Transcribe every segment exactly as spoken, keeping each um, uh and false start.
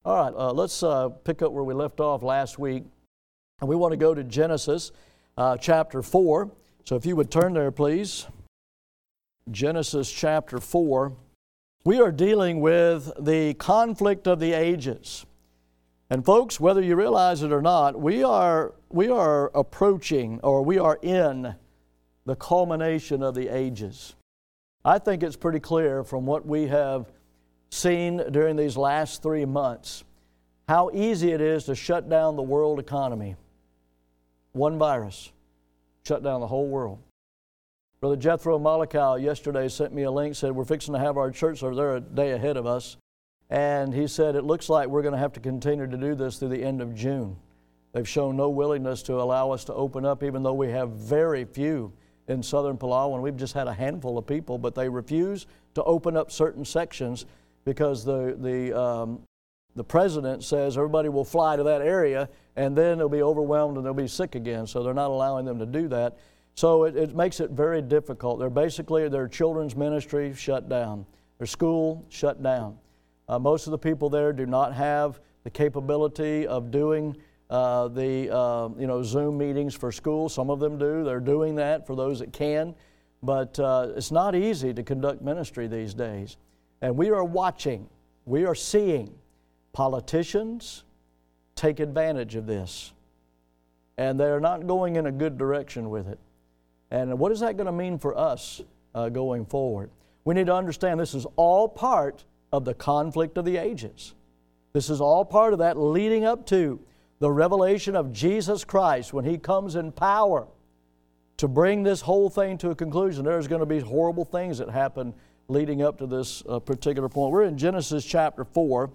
All right, uh, let's uh, pick up where we left off last week. And we want to go to Genesis uh, chapter four. So if you would turn there, please. Genesis chapter four. We are dealing with the conflict of the ages. And folks, whether you realize it or not, we are, we are approaching, or we are in the culmination of the ages. I think it's pretty clear from what we have seen during these last three months how easy it is to shut down the world economy. One virus shut down the whole world. Brother Jethro Malakau yesterday sent me a link, said we're fixing to have our church service. They're a day ahead of us. And he said it looks like we're going to have to continue to do this through the end of June. They've shown no willingness to allow us to open up, even though we have very few in southern Palawan. We've just had a handful of people, but they refuse to open up certain sections because the the um, the president says everybody will fly to that area and then they'll be overwhelmed and they'll be sick again. So they're not allowing them to do that. So it, it makes it very difficult. They're basically, their children's ministry shut down. Their school shut down. Uh, most of the people there do not have the capability of doing uh, the uh, you know Zoom meetings for school. Some of them do. They're doing that for those that can. But uh, it's not easy to conduct ministry these days. And we are watching, we are seeing politicians take advantage of this. And they're not going in a good direction with it. And what is that going to mean for us uh, going forward? We need to understand this is all part of the conflict of the ages. This is all part of that leading up to the revelation of Jesus Christ when He comes in power to bring this whole thing to a conclusion. There's going to be horrible things that happen leading up to this uh, particular point. We're in Genesis chapter four.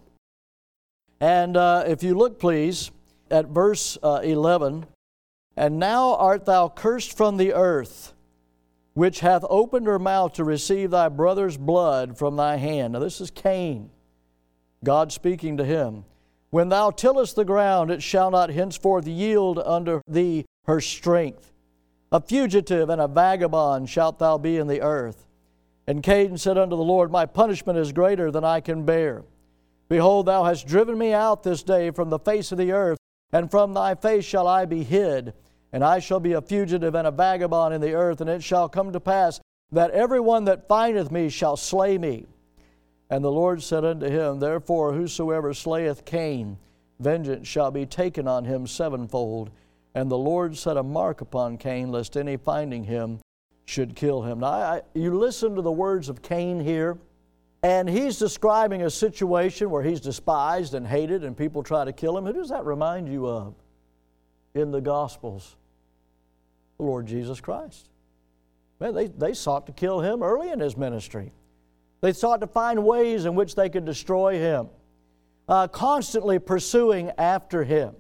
And uh, if you look, please, at verse uh, eleven, "And now art thou cursed from the earth, which hath opened her mouth to receive thy brother's blood from thy hand." Now this is Cain, God speaking to him. "When thou tillest the ground, it shall not henceforth yield unto thee her strength. A fugitive and a vagabond shalt thou be in the earth. And Cain said unto the Lord, My punishment is greater than I can bear. Behold, thou hast driven me out this day from the face of the earth, and from thy face shall I be hid. And I shall be a fugitive and a vagabond in the earth, and it shall come to pass that every one that findeth me shall slay me. And the Lord said unto him, Therefore whosoever slayeth Cain, vengeance shall be taken on him sevenfold. And the Lord set a mark upon Cain, lest any finding him should kill him." Now, I, you listen to the words of Cain here, and he's describing a situation where he's despised and hated, and people try to kill him. Who does that remind you of in the Gospels? The Lord Jesus Christ. Man, they, they sought to kill Him early in His ministry. They sought to find ways in which they could destroy Him, uh, constantly pursuing after Him.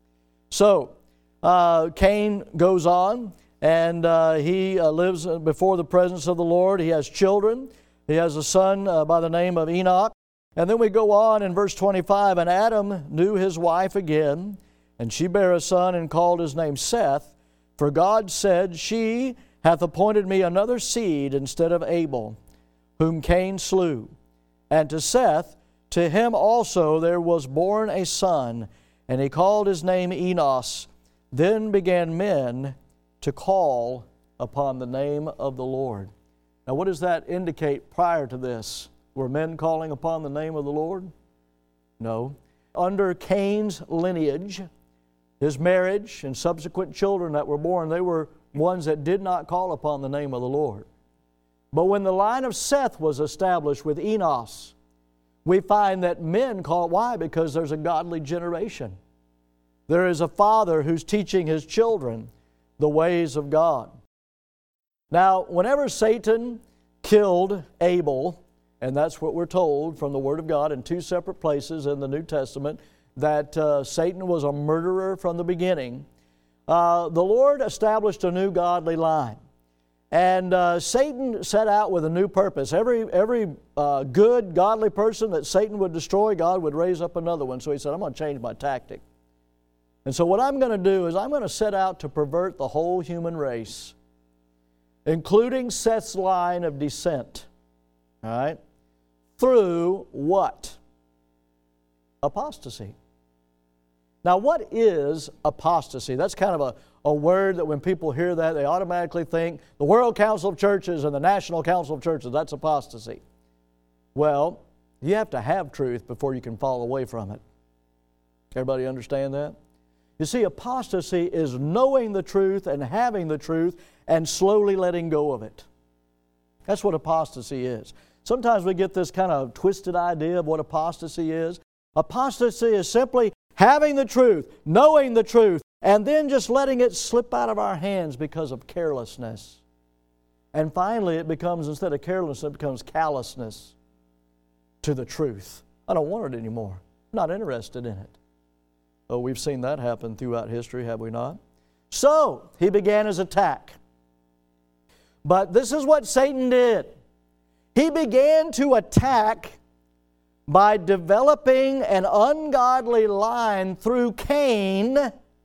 So, uh, Cain goes on, and uh, he uh, lives before the presence of the Lord. He has children. He has a son uh, by the name of Enoch. And then we go on in verse twenty-five, "And Adam knew his wife again, and she bare a son, and called his name Seth. For God said, She hath appointed me another seed instead of Abel, whom Cain slew. And to Seth, to him also there was born a son, and he called his name Enos. Then began men to call upon the name of the Lord." Now what does that indicate prior to this? Were men calling upon the name of the Lord? No. Under Cain's lineage, his marriage and subsequent children that were born, they were ones that did not call upon the name of the Lord. But when the line of Seth was established with Enos, we find that men call. Why? Because there's a godly generation. There is a father who's teaching his children the ways of God. Now, whenever Satan killed Abel, and that's what we're told from the Word of God in two separate places in the New Testament, that uh, Satan was a murderer from the beginning, uh, the Lord established a new godly line. And uh, Satan set out with a new purpose. Every, every uh, good, godly person that Satan would destroy, God would raise up another one. So he said, I'm going to change my tactic. And so what I'm going to do is I'm going to set out to pervert the whole human race, including Seth's line of descent. All right? Through what? apostasy. Now, what is apostasy? That's kind of a, a word that when people hear that, they automatically think the World Council of Churches and the National Council of Churches, that's apostasy. Well, you have to have truth before you can fall away from it. Everybody understand that? You see, apostasy is knowing the truth and having the truth and slowly letting go of it. That's what apostasy is. Sometimes we get this kind of twisted idea of what apostasy is. Apostasy is simply having the truth, knowing the truth, and then just letting it slip out of our hands because of carelessness. And finally, it becomes, instead of carelessness, it becomes callousness to the truth. I don't want it anymore. I'm not interested in it. Oh, we've seen that happen throughout history, have we not? So, he began his attack. But this is what Satan did. He began to attack by developing an ungodly line through Cain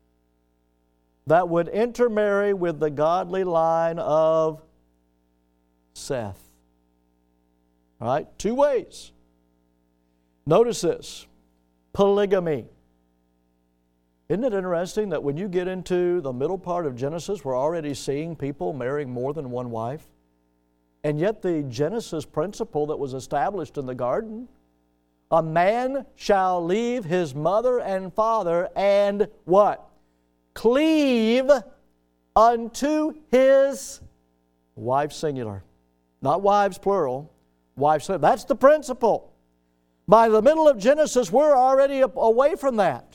that would intermarry with the godly line of Seth. All right, two ways. Notice this, polygamy. Isn't it interesting that when you get into the middle part of Genesis, we're already seeing people marrying more than one wife? And yet the Genesis principle that was established in the garden, a man shall leave his mother and father and what? Cleave unto his wife singular. Not wives plural, wife singular. That's the principle. By the middle of Genesis, we're already away from that.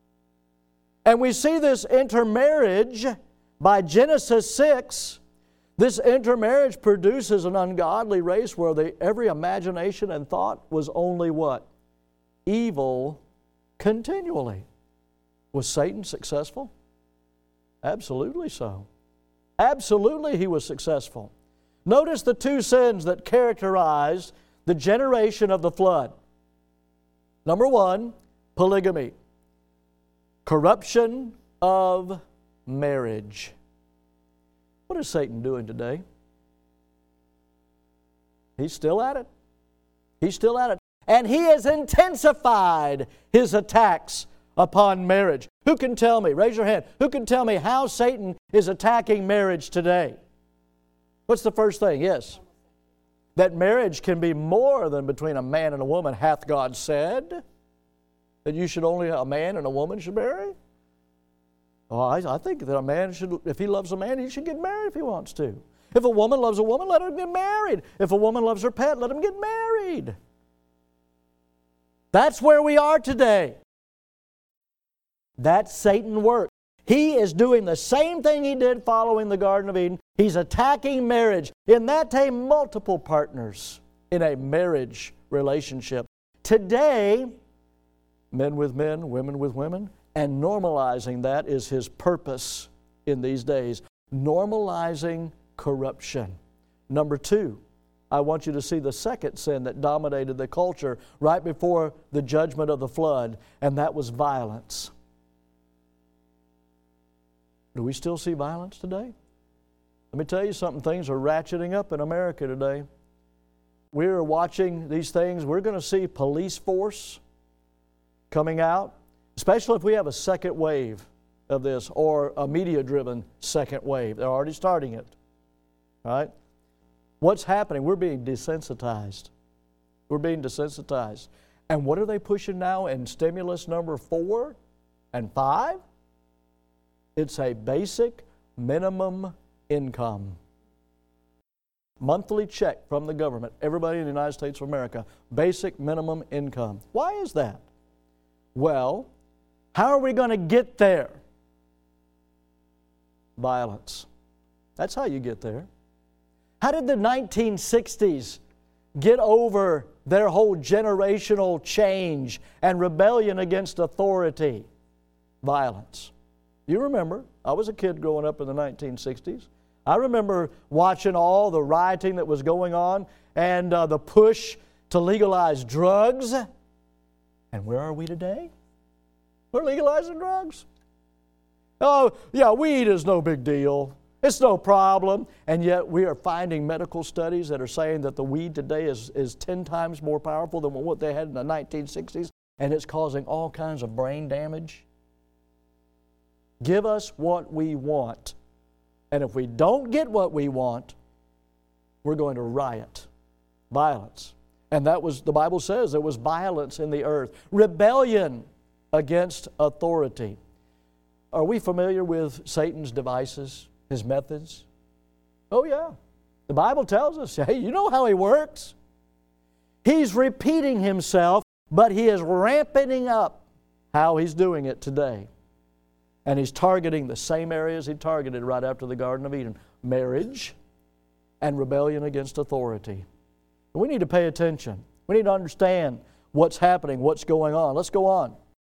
And we see this intermarriage by Genesis six. This intermarriage produces an ungodly race where the, every imagination and thought was only what? Evil continually. Was Satan successful? Absolutely so. Absolutely he was successful. Notice the two sins that characterized the generation of the flood. Number one, polygamy. Corruption of marriage. What is Satan doing today? He's still at it. He's still at it. And he has intensified his attacks upon marriage. Who can tell me, raise your hand, who can tell me how Satan is attacking marriage today? What's the first thing? Yes. That marriage can be more than between a man and a woman, hath God said? That you should only, a man and a woman should marry? Oh, I, I think that a man should, if he loves a man, he should get married if he wants to. If a woman loves a woman, let her get married. If a woman loves her pet, let him get married. That's where we are today. That's Satan's work. He is doing the same thing he did following the Garden of Eden. He's attacking marriage. In that time, multiple partners in a marriage relationship. Today, men with men, women with women, and normalizing that is his purpose in these days. Normalizing corruption. Number two, I want you to see the second sin that dominated the culture right before the judgment of the flood, and that was violence. Do we still see violence today? Let me tell you something, things are ratcheting up in America today. We're watching these things. We're going to see police force coming out, especially if we have a second wave of this or a media-driven second wave. They're already starting it. All right? What's happening? We're being desensitized. We're being desensitized. And what are they pushing now in stimulus number four and five? It's a basic minimum income. Monthly check from the government. Everybody in the United States of America. Basic minimum income. Why is that? Well, how are we going to get there? Violence. That's how you get there. How did the nineteen sixties get over their whole generational change and rebellion against authority? Violence. You remember, I was a kid growing up in the nineteen sixties. I remember watching all the rioting that was going on and uh, the push to legalize drugs. And where are we today? We're legalizing drugs. Oh, yeah, weed is no big deal. It's no problem. And yet we are finding medical studies that are saying that the weed today is, is ten times more powerful than what they had in the nineteen sixties. and it's causing all kinds of brain damage. Give us what we want. And if we don't get what we want, we're going to riot. Violence. And that was, the Bible says, there was violence in the earth. Rebellion against authority. Are we familiar with Satan's devices, his methods? Oh yeah. The Bible tells us, hey, you know how he works? He's repeating himself, but he is ramping up how he's doing it today. And he's targeting the same areas he targeted right after the Garden of Eden. Marriage and rebellion against authority. We need to pay attention. We need to understand what's happening, what's going on. Let's go on.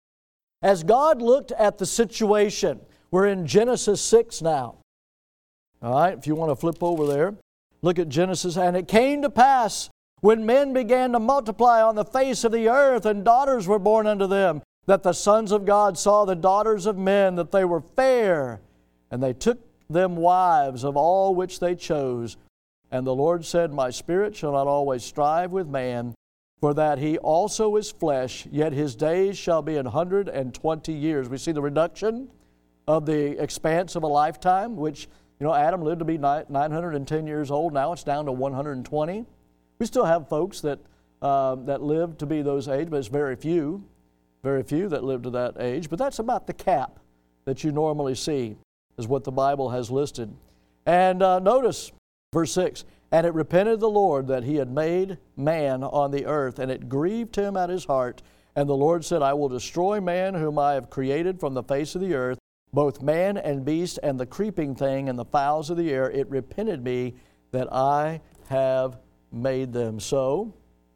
As God looked at the situation, we're in Genesis six now. All right, if you want to flip over there, look at Genesis. And it came to pass when men began to multiply on the face of the earth, and daughters were born unto them, that the sons of God saw the daughters of men, that they were fair, and they took them wives of all which they chose. And the Lord said, My spirit shall not always strive with man, for that he also is flesh, yet his days shall be an hundred and twenty years. We see the reduction of the expanse of a lifetime, which, you know, Adam lived to be nine hundred ten years old. Now it's down to one hundred twenty. We still have folks that, uh, that live to be those age, but it's very few. Very few that live to that age. But that's about the cap that you normally see, is what the Bible has listed. And uh, notice verse six, And it repented the Lord that he had made man on the earth, and it grieved him at his heart. And the Lord said, I will destroy man whom I have created from the face of the earth, both man and beast, and the creeping thing, and the fowls of the air. It repented me that I have made them. So,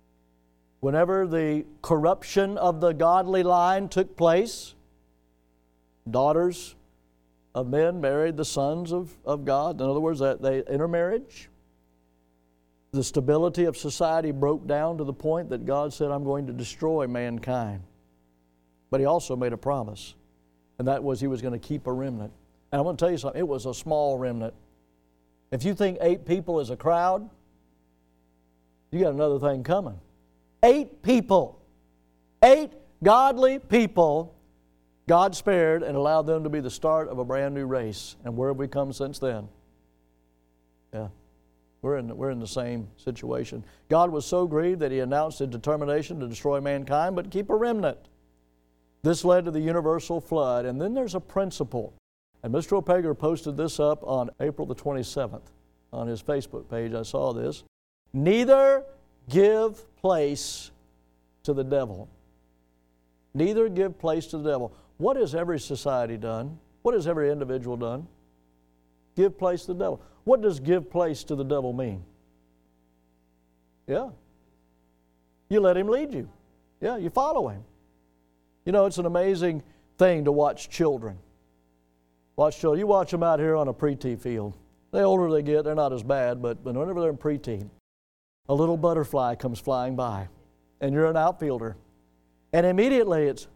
whenever the corruption of the godly line took place, daughters of men married the sons of, of God. In other words, that they intermarriage. The stability of society broke down to the point that God said, I'm going to destroy mankind. But he also made a promise, and that was he was going to keep a remnant. And I'm going to tell you something, it was a small remnant. If you think eight people is a crowd, you got another thing coming. Eight people, eight godly people, God spared and allowed them to be the start of a brand new race. And where have we come since then? Yeah, we're in, we're in the same situation. God was so grieved that he announced his determination to destroy mankind, but keep a remnant. This led to the universal flood. And then there's a principle. And Mister O'Pager posted this up on April the twenty-seventh on his Facebook page. I saw this. Neither give place to the devil. Neither give place to the devil. What has every society done? What has every individual done? Give place to the devil. What does give place to the devil mean? Yeah. You let him lead you. Yeah, you follow him. You know, it's an amazing thing to watch children. Watch children. You watch them out here on a pre-tee field. The older they get, they're not as bad, but whenever they're in pre-tee, a little butterfly comes flying by, and you're an outfielder. And immediately it's,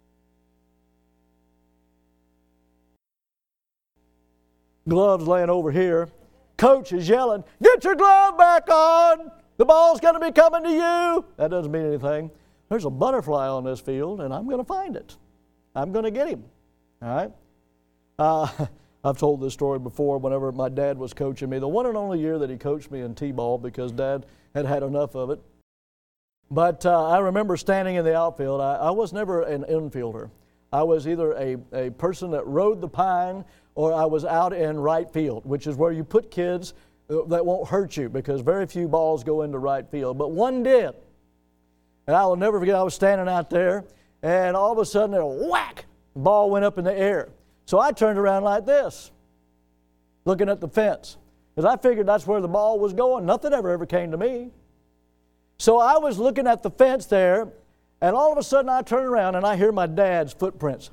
gloves laying over here. Coach is yelling, get your glove back on. The ball's going to be coming to you. That doesn't mean anything. There's a butterfly on this field, and I'm going to find it. I'm going to get him. All right? Uh, I've told this story before whenever my dad was coaching me. The one and only year that he coached me in T-ball because Dad had had enough of it. But uh, I remember standing in the outfield. I, I was never an infielder. I was either a, a person that rode the pine or I was out in right field, which is where you put kids that won't hurt you because very few balls go into right field. But one did. And I will never forget, I was standing out there, and all of a sudden, a whack, the ball went up in the air. So I turned around like this, looking at the fence, because I figured that's where the ball was going. Nothing ever, ever came to me. So I was looking at the fence there, and all of a sudden I turn around and I hear my dad's footprints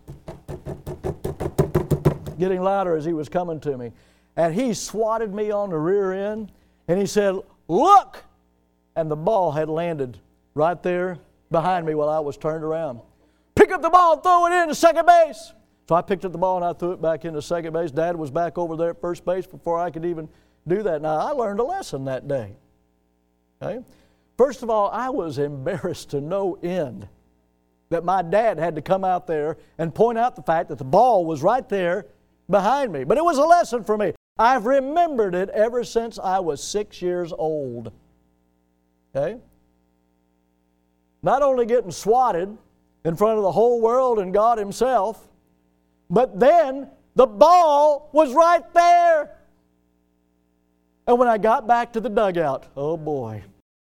getting louder as he was coming to me. And he swatted me on the rear end, and he said, look! And the ball had landed right there behind me while I was turned around. Pick up the ball and throw it in to second base. So I picked up the ball and I threw it back into second base. Dad was back over there at first base before I could even do that. Now, I learned a lesson that day. Okay? First of all, I was embarrassed to no end. that my dad had to come out there and point out the fact that the ball was right there behind me. But it was a lesson for me. I've remembered it ever since I was six years old. Okay? Not only getting swatted in front of the whole world and God Himself, but then the ball was right there. And when I got back to the dugout, oh boy.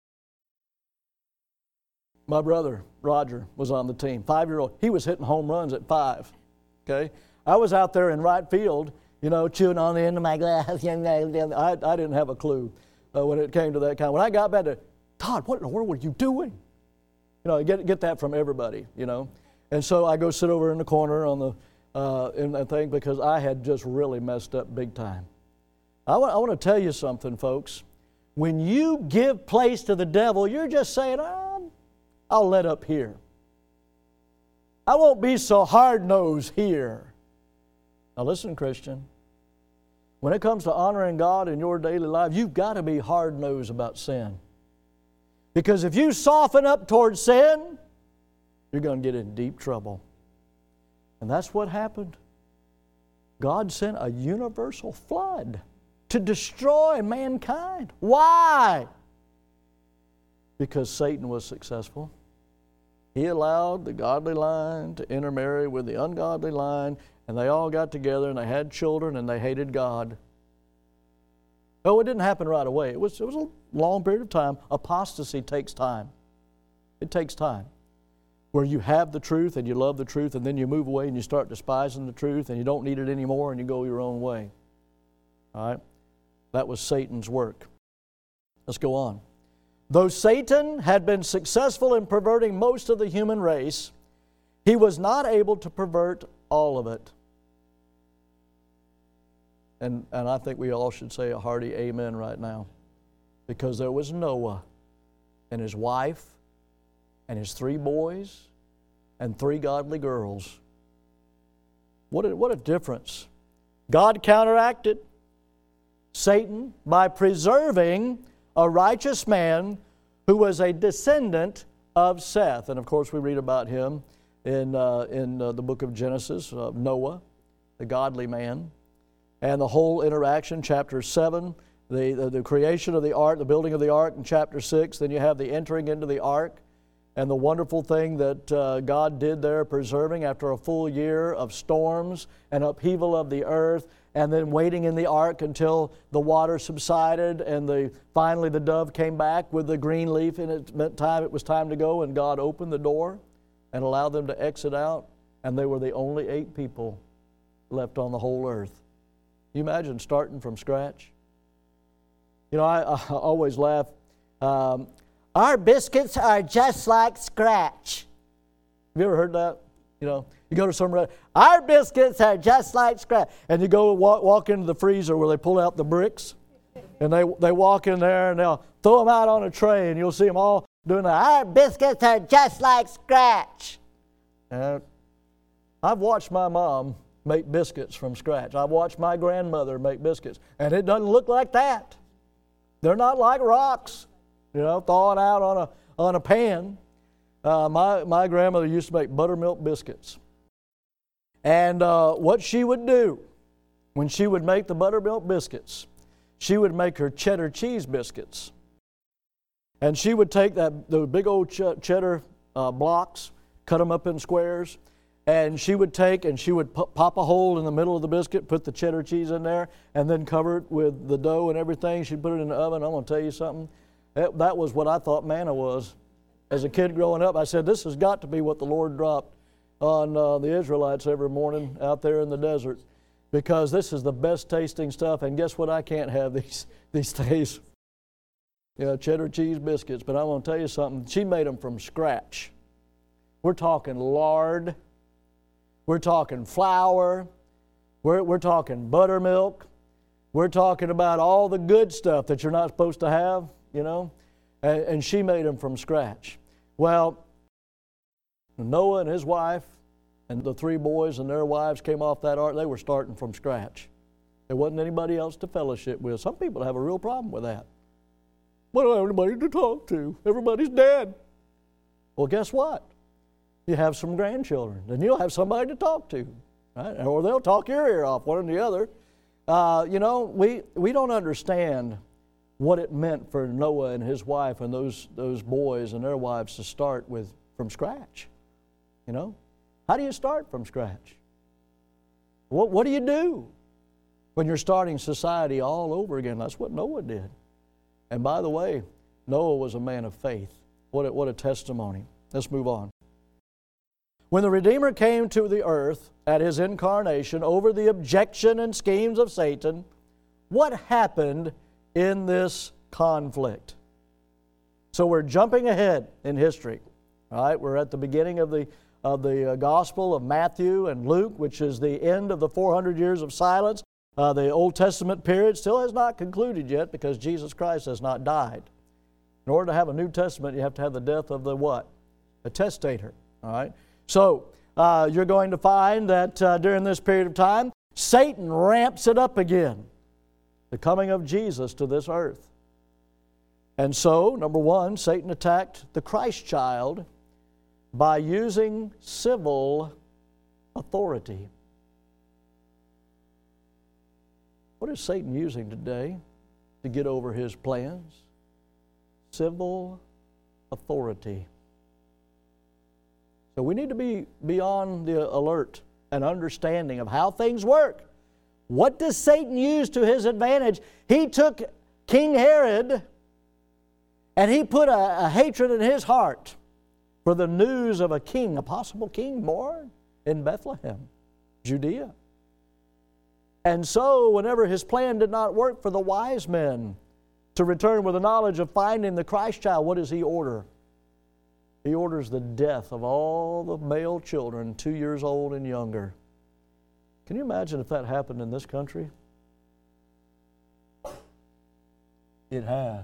My brother, Roger, was on the team, five-year-old. He was hitting home runs at five, okay? I was out there in right field, you know, chewing on the end of my glass. I, I didn't have a clue uh, when it came to that kind. When I got back to, Todd, what in the world were you doing? You know, I get, get that from everybody, you know. And so I go sit over in the corner on the uh, in that thing because I had just really messed up big time. I want, I want to tell you something, folks. When you give place to the devil, you're just saying, oh, I'll let up here. I won't be so hard-nosed here. Now listen, Christian. When it comes to honoring God in your daily life, you've got to be hard-nosed about sin. Because if you soften up towards sin, you're going to get in deep trouble. And that's what happened. God sent a universal flood to destroy mankind. Why? Because Satan was successful. He allowed the godly line to intermarry with the ungodly line, and they all got together and they had children and they hated God. Oh, it didn't happen right away. It was, it was a long period of time. Apostasy takes time. It takes time. Where you have the truth and you love the truth, and then you move away and you start despising the truth and you don't need it anymore and you go your own way. All right? That was Satan's work. Let's go on. Though Satan had been successful in perverting most of the human race, he was not able to pervert all of it. And, and I think we all should say a hearty amen right now. Because there was Noah and his wife and his three boys and three godly girls. What a, what a difference. God counteracted Satan by preserving a righteous man who was a descendant of Seth. And of course we read about him in, uh, in uh, the book of Genesis, uh, Noah, the godly man. And the whole interaction, chapter seven, the, the, the creation of the ark, the building of the ark in chapter six. Then you have the entering into the ark and the wonderful thing that uh, God did there, preserving after a full year of storms and upheaval of the earth, and then waiting in the ark until the water subsided, and the, finally the dove came back with the green leaf, and it meant time, it was time to go, and God opened the door and allowed them to exit out, and they were the only eight people left on the whole earth. Can you imagine starting from scratch? You know, I, I always laugh. Um, Our biscuits are just like scratch. Have you ever heard that? You know, you go to some, our biscuits are just like scratch. And you go walk, walk into the freezer where they pull out the bricks. And they, they walk in there and they'll throw them out on a tray and you'll see them all doing that. Our biscuits are just like scratch. And I've watched my mom make biscuits from scratch. I've watched my grandmother make biscuits. And it doesn't look like that. They're not like rocks, you know, thawing out on a, on a pan. Uh, my, my grandmother used to make buttermilk biscuits. And uh, what she would do when she would make the buttermilk biscuits, she would make her cheddar cheese biscuits. And she would take that the big old ch- cheddar uh, blocks, cut them up in squares, and she would take and she would p- pop a hole in the middle of the biscuit, put the cheddar cheese in there, and then cover it with the dough and everything. She'd put it in the oven. I'm going to tell you something. That, that was what I thought manna was. As a kid growing up, I said, this has got to be what the Lord dropped on uh, the Israelites every morning out there in the desert, because this is the best tasting stuff. And guess what? I can't have these, these days. You know, cheddar cheese biscuits. But I want to tell you something. She made them from scratch. We're talking lard. We're talking flour. We're, we're talking buttermilk. We're talking about all the good stuff that you're not supposed to have, you know. And, and she made them from scratch. Well, Noah and his wife and the three boys and their wives came off that ark. They were starting from scratch. There wasn't anybody else to fellowship with. Some people have a real problem with that. We don't have anybody to talk to. Everybody's dead. Well, guess what? you have some grandchildren. Then you'll have somebody to talk to, right? Or they'll talk your ear off, one or the other. Uh, you know, we, we don't understand what it meant for Noah and his wife and those, those boys and their wives to start with from scratch. You know? How do you start from scratch? What, what do you do when you're starting society all over again? That's what Noah did. And by the way, Noah was a man of faith. What a, what a testimony. Let's move on. When the Redeemer came to the earth at His incarnation over the objection and schemes of Satan, what happened in this conflict? So we're jumping ahead in history. All right, we're at the beginning of the, of the uh, Gospel of Matthew and Luke, which is the end of the four hundred years of silence. Uh, the Old Testament period still has not concluded yet because Jesus Christ has not died. In order to have a New Testament, you have to have the death of the what? A testator. All right. So uh, you're going to find that uh, during this period of time, Satan ramps it up again. The coming of Jesus to this earth. And so, number one, Satan attacked the Christ child by using civil authority. What is Satan using today to get over his plans? Civil authority. So we need to be, be on the alert and understanding of how things work. What does Satan use to his advantage? He took King Herod and he put a, a hatred in his heart for the news of a king, a possible king born in Bethlehem, Judea. And so whenever his plan did not work for the wise men to return with the knowledge of finding the Christ child, what does he order? He orders the death of all the male children two years old and younger. Can you imagine if that happened in this country? It has.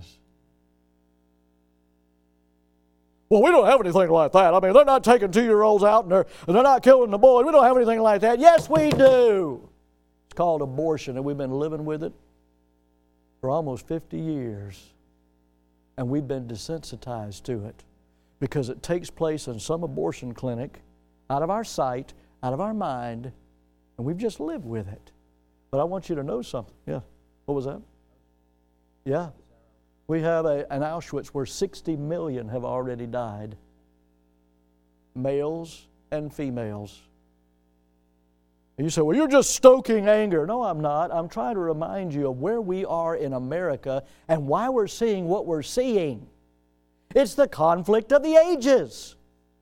Well, we don't have anything like that. I mean, they're not taking two-year-olds out and they're, and they're not killing the boys. We don't have anything like that. Yes, we do. It's called abortion, and we've been living with it for almost fifty years. And we've been desensitized to it because it takes place in some abortion clinic, out of our sight, out of our mind, and we've just lived with it. But I want you to know something. Yeah. What was that? Yeah. We have a, an Auschwitz where sixty million have already died. Males and females. And you say, well, you're just stoking anger. No, I'm not. I'm trying to remind you of where we are in America and why we're seeing what we're seeing. It's the conflict of the ages.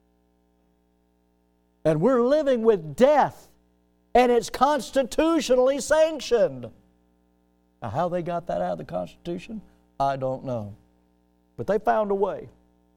And we're living with death. And it's constitutionally sanctioned. Now, how they got that out of the Constitution, I don't know. But they found a way.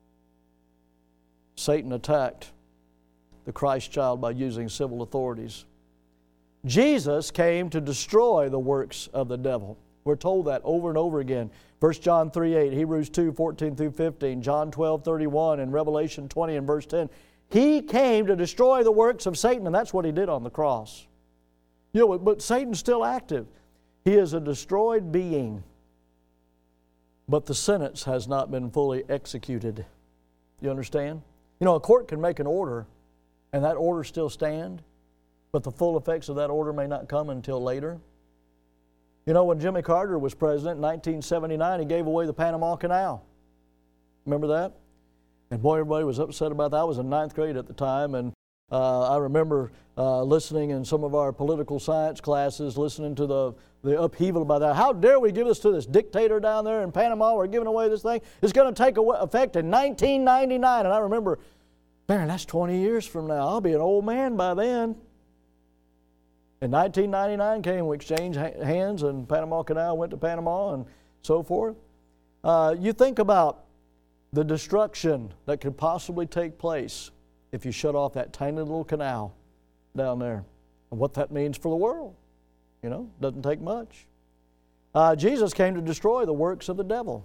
Satan attacked the Christ child by using civil authorities. Jesus came to destroy the works of the devil. We're told that over and over again. First John three eight, Hebrews two fourteen through fifteen, John twelve thirty-one, and Revelation twenty and verse ten. He came to destroy the works of Satan, and that's what He did on the cross. You know, but Satan's still active. He is a destroyed being. But the sentence has not been fully executed. You understand? You know, a court can make an order, and that order still stand, but the full effects of that order may not come until later. You know, when Jimmy Carter was president in nineteen seventy-nine, he gave away the Panama Canal. Remember that? And boy, everybody was upset about that. I was in ninth grade at the time, and uh, I remember uh, listening in some of our political science classes, listening to the, the upheaval about that. How dare we give this to this dictator down there in Panama? We're giving away this thing. It's going to take effect in nineteen ninety-nine. And I remember, man, that's twenty years from now. I'll be an old man by then. In nineteen ninety-nine came, we exchanged hands, and Panama Canal went to Panama and so forth. Uh, you think about the destruction that could possibly take place if you shut off that tiny little canal down there, and what that means for the world. You know, doesn't take much. Uh, Jesus came to destroy the works of the devil.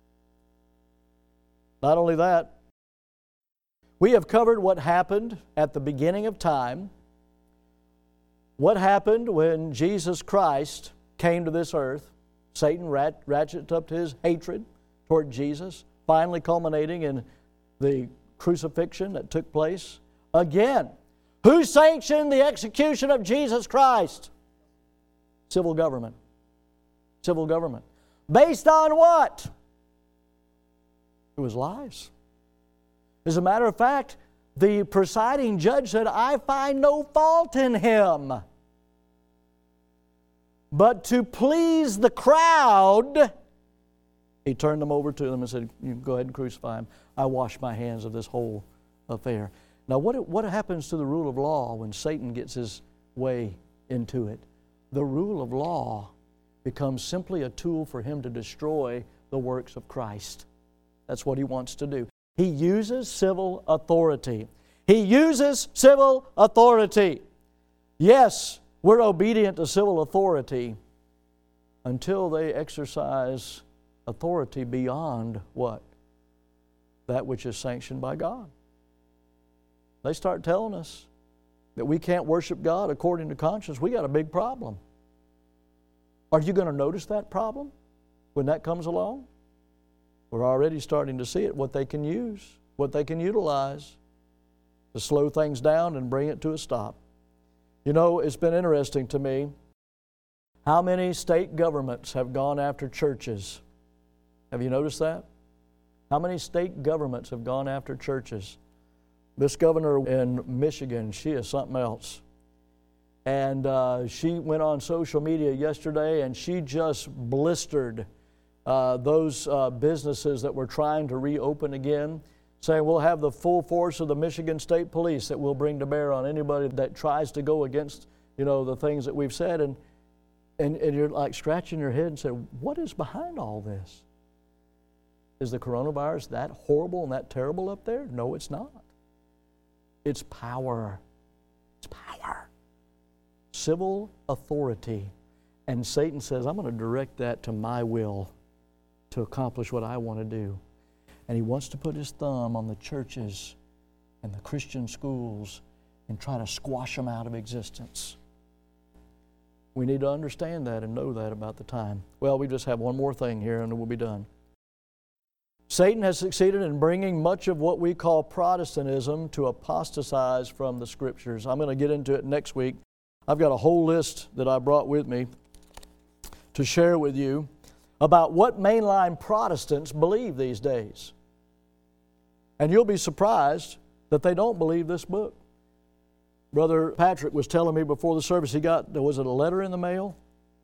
Not only that, we have covered what happened at the beginning of time. What happened when Jesus Christ came to this earth? Satan rat, ratcheted up his hatred toward Jesus, finally culminating in the crucifixion that took place Again, who sanctioned the execution of Jesus Christ? Civil government. Civil government. Based on what? It was lies. As a matter of fact, the presiding judge said, I find no fault in him. But to please the crowd, he turned them over to them and said, you can go ahead and crucify him. I wash my hands of this whole affair. Now, what, what happens to the rule of law when Satan gets his way into it? The rule of law becomes simply a tool for him to destroy the works of Christ. That's what he wants to do. He uses civil authority. He uses civil authority. Yes, we're obedient to civil authority until they exercise authority beyond what? That which is sanctioned by God. They start telling us that we can't worship God according to conscience. We got a big problem. Are you going to notice that problem when that comes along? We're already starting to see it, what they can use, what they can utilize to slow things down and bring it to a stop. You know, it's been interesting to me how many state governments have gone after churches. Have you noticed that? How many state governments have gone after churches? This governor in Michigan, she is something else. And uh, she went on social media yesterday and she just blistered uh, those uh, businesses that were trying to reopen again, saying we'll have the full force of the Michigan State Police that we'll bring to bear on anybody that tries to go against, you know, the things that we've said. And, and, and you're like scratching your head and saying, what is behind all this? Is the coronavirus that horrible and that terrible up there? No, it's not. It's power. It's power. Civil authority. And Satan says, I'm going to direct that to my will to accomplish what I want to do. And he wants to put his thumb on the churches and the Christian schools and try to squash them out of existence. We need to understand that and know that about the time. Well, we just have one more thing here and we'll be done. Satan has succeeded in bringing much of what we call Protestantism to apostatize from the Scriptures. I'm going to get into it next week. I've got a whole list that I brought with me to share with you about what mainline Protestants believe these days. And you'll be surprised that they don't believe this book. Brother Patrick was telling me before the service he got, was it a letter in the mail?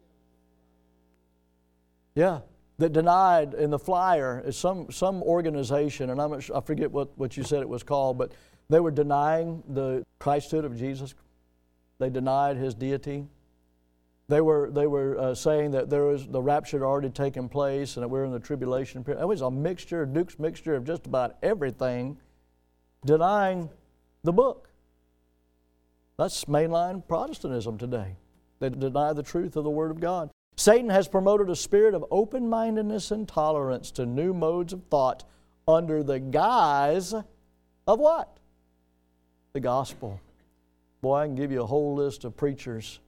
Yeah. That denied in the flyer is some some organization, and I'm not sure, I forget what, what you said it was called, but they were denying the Christhood of Jesus. They denied His deity. They were they were uh, saying that there was the rapture had already taken place and that we're in the tribulation period. It was a mixture, Duke's mixture of just about everything, denying the book. That's mainline Protestantism today. They deny the truth of the Word of God. Satan has promoted a spirit of open-mindedness and tolerance to new modes of thought under the guise of what? The gospel. Boy, I can give you a whole list of preachers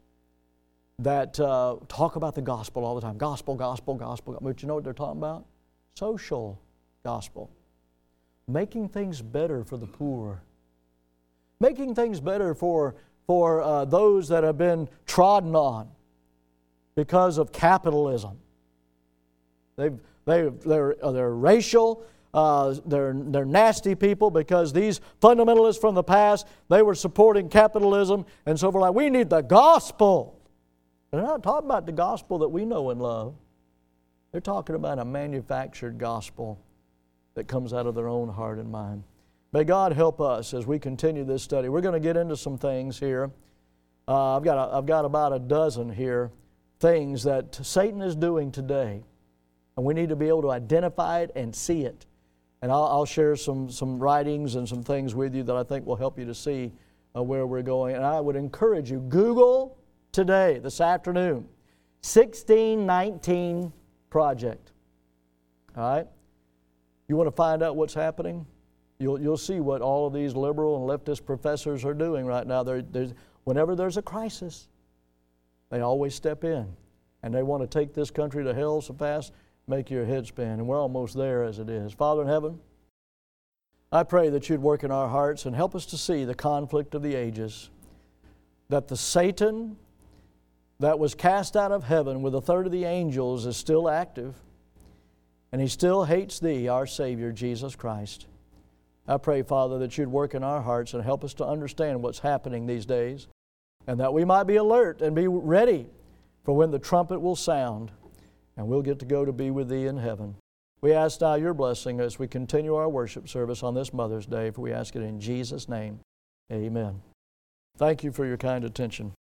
that uh, talk about the gospel all the time. Gospel, gospel, gospel. But you know what they're talking about? Social gospel. Making things better for the poor. Making things better for, for uh, those that have been trodden on because of capitalism. They've, they've, they're, they're racial, uh, they're, they're nasty people because these fundamentalists from the past, they were supporting capitalism, and so we're like, we need the gospel. They're not talking about the gospel that we know and love. They're talking about a manufactured gospel that comes out of their own heart and mind. May God help us as we continue this study. We're going to get into some things here. Uh, I've got a, I've got about a dozen here. Things that Satan is doing today. And we need to be able to identify it and see it. And I'll, I'll share some, some writings and some things with you that I think will help you to see uh, where we're going. And I would encourage you, Google today, this afternoon, sixteen nineteen Project. All right? You want to find out what's happening? You'll, you'll see what all of these liberal and leftist professors are doing right now. They're, there's, whenever there's a crisis, they always step in, and they want to take this country to hell so fast, make your head spin, and we're almost there as it is. Father in heaven, I pray that You'd work in our hearts and help us to see the conflict of the ages, that the Satan that was cast out of heaven with a third of the angels is still active, and he still hates Thee, our Savior, Jesus Christ. I pray, Father, that You'd work in our hearts and help us to understand what's happening these days, and that we might be alert and be ready for when the trumpet will sound, and we'll get to go to be with Thee in heaven. We ask now Your blessing as we continue our worship service on this Mother's Day, for we ask it in Jesus' name. Amen. Thank you for your kind attention.